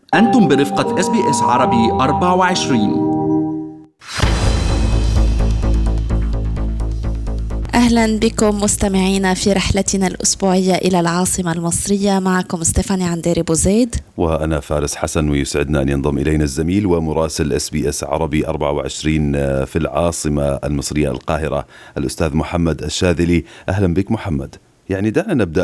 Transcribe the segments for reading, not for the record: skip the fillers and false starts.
أنتم برفقة SBS عربي 24. أهلا بكم مستمعينا في رحلتنا الأسبوعية إلى العاصمة المصرية. معكم ستيفاني عنديري بوزيد وأنا فارس حسن، ويسعدنا أن ينضم إلينا الزميل ومراسل SBS عربي 24 في العاصمة المصرية القاهرة الأستاذ محمد الشاذلي. أهلا بك محمد. يعني دعنا نبدأ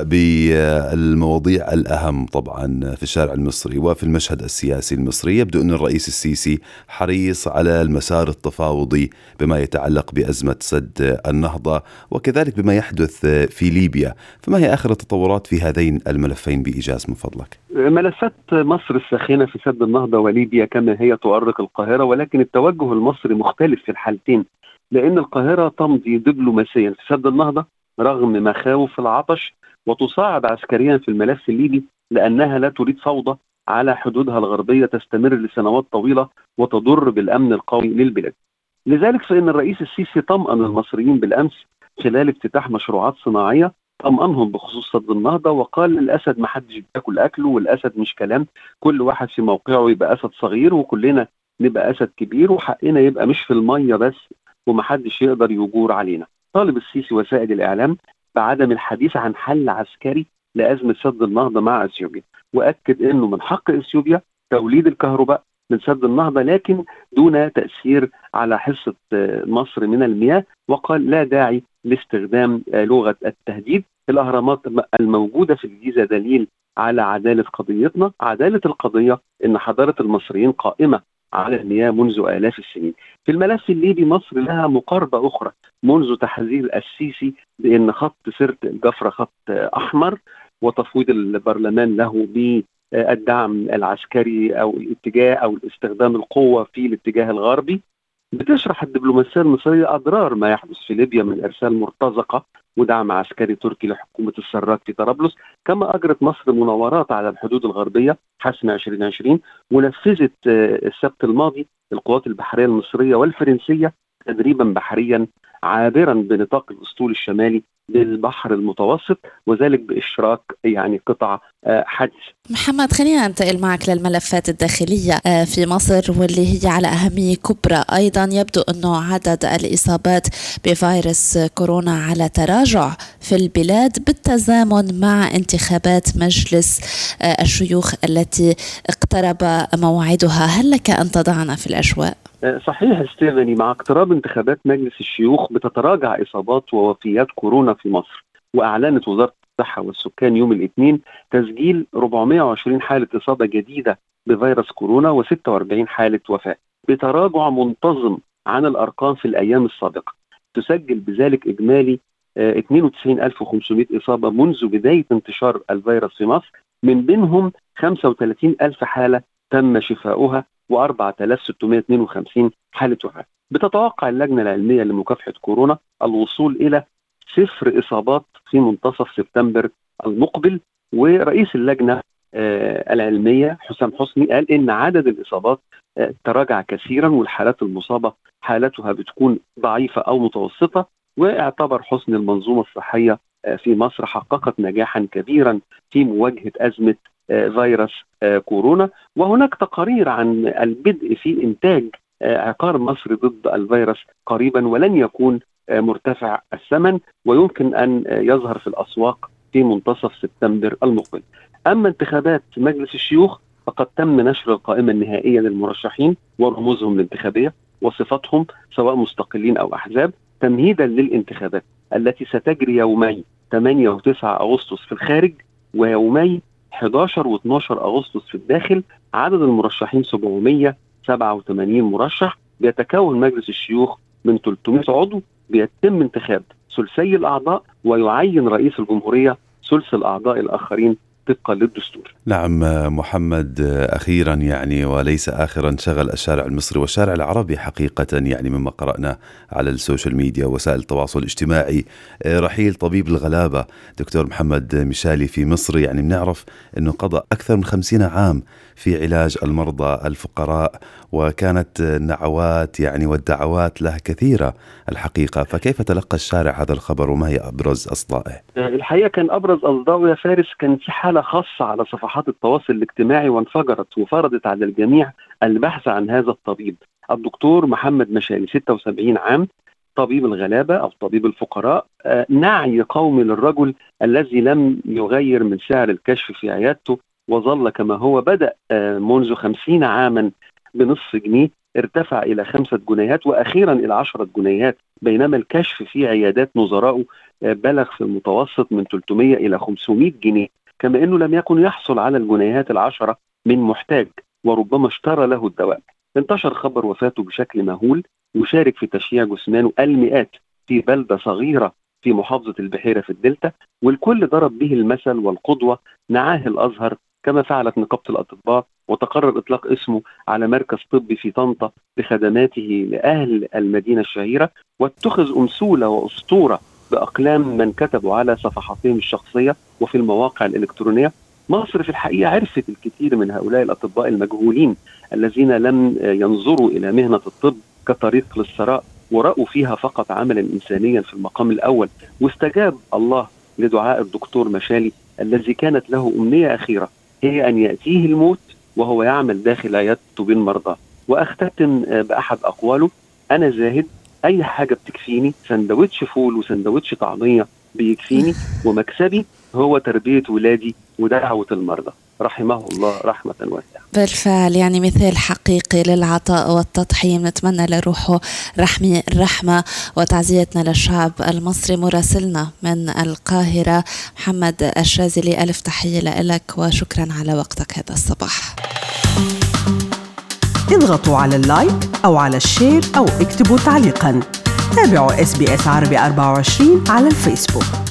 بالمواضيع الأهم طبعا في الشارع المصري وفي المشهد السياسي المصري. يبدو أن الرئيس السيسي حريص على المسار التفاوضي بما يتعلق بأزمة سد النهضة وكذلك بما يحدث في ليبيا، فما هي آخر التطورات في هذين الملفين بإيجاز من فضلك؟ ملفات مصر الساخنة في سد النهضة وليبيا كما هي تؤرق القاهرة، ولكن التوجه المصري مختلف في الحالتين، لأن القاهرة تمضي دبلوماسيا في سد النهضة رغم مخاوف العطش، وتصاعد عسكريا في الملف الليبي لأنها لا تريد فوضى على حدودها الغربية تستمر لسنوات طويلة وتضر بالأمن القومي للبلاد. لذلك فإن الرئيس السيسي طمأن المصريين بالأمس خلال افتتاح مشروعات صناعية، طمأنهم بخصوص سد النهضة وقال الأسد ما حدش بياكل أكله، والأسد مش كلام، كل واحد في موقعه يبقى أسد صغير وكلنا نبقى أسد كبير، وحقنا يبقى مش في المية بس ومحدش يقدر يجور علينا. طالب السيسي وسائل الإعلام بعدم الحديث عن حل عسكري لأزمة سد النهضة مع أثيوبيا، وأكد أنه من حق أثيوبيا توليد الكهرباء من سد النهضة لكن دون تأثير على حصة مصر من المياه، وقال لا داعي لاستخدام لغة التهديد. الأهرامات الموجودة في الجيزة دليل على عدالة قضيتنا. عدالة القضية أن حضارة المصريين قائمة على المياه منذ آلاف السنين. في الملف الليبي مصر لها مقاربة أخرى منذ تحذير السيسي بأن خط سرت الجفرة خط أحمر، وتفويض البرلمان له بالدعم العسكري أو الاتجاه أو استخدام القوة في الاتجاه الغربي. بتشرح الدبلوماسية المصرية أضرار ما يحدث في ليبيا من إرسال مرتزقة ودعم عسكري تركي لحكومة السراج في طرابلس. كما أجرت مصر مناورات على الحدود الغربية حسم 2020، ونفذت السبت الماضي القوات البحرية المصرية والفرنسية تدريبا بحريا عابرا بنطاق الأسطول الشمالي للبحر المتوسط، وذلك بإشراك قطع حديث. محمد، خلينا ننتقل معك للملفات الداخلية في مصر واللي هي على أهمية كبرى. أيضا يبدو أنه عدد الإصابات بفيروس كورونا على تراجع في البلاد بالتزامن مع انتخابات مجلس الشيوخ التي اقترب موعدها. هل لك أن تضعنا في الأجواء؟ صحيح ستيفاني، مع اقتراب انتخابات مجلس الشيوخ بتتراجع إصابات ووفيات كورونا في مصر، وأعلنت وزارة الصحة والسكان يوم الاثنين تسجيل 420 حالة إصابة جديدة بفيروس كورونا و46 حالة وفاة، بتراجع منتظم عن الأرقام في الأيام السابقة. تسجل بذلك إجمالي 92,500 إصابة منذ بداية انتشار الفيروس في مصر، من بينهم 35,000 حالة تم شفاؤها و4,652 حالة وفاة. بتتوقع اللجنة العلمية لمكافحة كورونا الوصول إلى 0 إصابات في منتصف سبتمبر المقبل. ورئيس اللجنة العلمية حسام حسني قال إن عدد الإصابات تراجع كثيرا، والحالات المصابة حالتها بتكون ضعيفة أو متوسطة، واعتبر حسني المنظومة الصحية في مصر حققت نجاحا كبيرا في مواجهة أزمة فيروس كورونا. وهناك تقارير عن البدء في إنتاج عقار مصر ضد الفيروس قريبا، ولن يكون مرتفع الثمن ويمكن أن يظهر في الأسواق في منتصف سبتمبر المقبل. أما انتخابات مجلس الشيوخ فقد تم نشر القائمة النهائية للمرشحين ورموزهم الانتخابية وصفاتهم سواء مستقلين أو أحزاب، تمهيدا للانتخابات التي ستجري يومي 8 و9 أغسطس في الخارج، ويومي 11 و12 أغسطس في الداخل. عدد المرشحين 787 مرشح. بيتكون مجلس الشيوخ من 300 عضو، بيتم انتخاب ثلثي الأعضاء ويعين رئيس الجمهورية ثلث الأعضاء الآخرين طبقا للدستور. نعم محمد، أخيرا وليس آخرا شغل الشارع المصري والشارع العربي حقيقة مما قرأنا على السوشيال ميديا ووسائل التواصل الاجتماعي رحيل طبيب الغلابة دكتور محمد مشالي في مصر. بنعرف أنه قضى أكثر من 50 عام في علاج المرضى الفقراء، وكانت النعوات والدعوات له كثيرة الحقيقة. فكيف تلقى الشارع هذا الخبر وما هي أبرز أصدائه؟ الحقيقة كان أبرز أصدائه يا فارس كان في حالة حالة خاصة على صفحات التواصل الاجتماعي وانفجرت وفرضت على الجميع البحث عن هذا الطبيب. الدكتور محمد مشالي 76 عام، طبيب الغلابة أو طبيب الفقراء، نعي قومي للرجل الذي لم يغير من سعر الكشف في عيادته وظل كما هو. بدأ منذ 50 عاما بنصف جنيه، ارتفع إلى 5 جنيهات وأخيرا إلى 10 جنيهات، بينما الكشف في عيادات نظرائه بلغ في المتوسط من 300 إلى 500 جنيه، كما أنه لم يكن يحصل على الجنيهات 10 من محتاج وربما اشترى له الدواء. انتشر خبر وفاته بشكل مهول، وشارك في تشييع جثمانه المئات في بلدة صغيرة في محافظة البحيرة في الدلتا، والكل ضرب به المثل والقدوة. نعاه الأزهر كما فعلت نقابة الأطباء، وتقرر إطلاق اسمه على مركز طبي في طنطا بخدماته لأهل المدينة الشهيرة، واتخذ أمثولة وأسطورة بأقلام من كتبوا على صفحاتهم الشخصية وفي المواقع الإلكترونية. مصر في الحقيقة عرفت الكثير من هؤلاء الأطباء المجهولين الذين لم ينظروا إلى مهنة الطب كطريق للثراء، ورأوا فيها فقط عملا إنسانيا في المقام الأول. واستجاب الله لدعاء الدكتور مشالي الذي كانت له أمنية أخيرة، هي أن يأتيه الموت وهو يعمل داخل عيادته بالمرضى. وأختتم بأحد أقواله: أنا زاهد، أي حاجة بتكفيني، سندوتش فول وسندوتش طعمية بيكفيني، ومكسبي هو تربية ولادي ودعوة المرضى. رحمه الله رحمة واسعة. بالفعل يعني مثال حقيقي للعطاء والتضحية. نتمنى لروحه الرحمة وتعزيتنا للشعب المصري. مراسلنا من القاهرة محمد الشاذلي، ألف تحية لك وشكرا على وقتك هذا الصباح. اضغطوا على اللايك أو على الشير أو اكتبوا تعليقا. تابعوا SBS عربي 24 على الفيسبوك.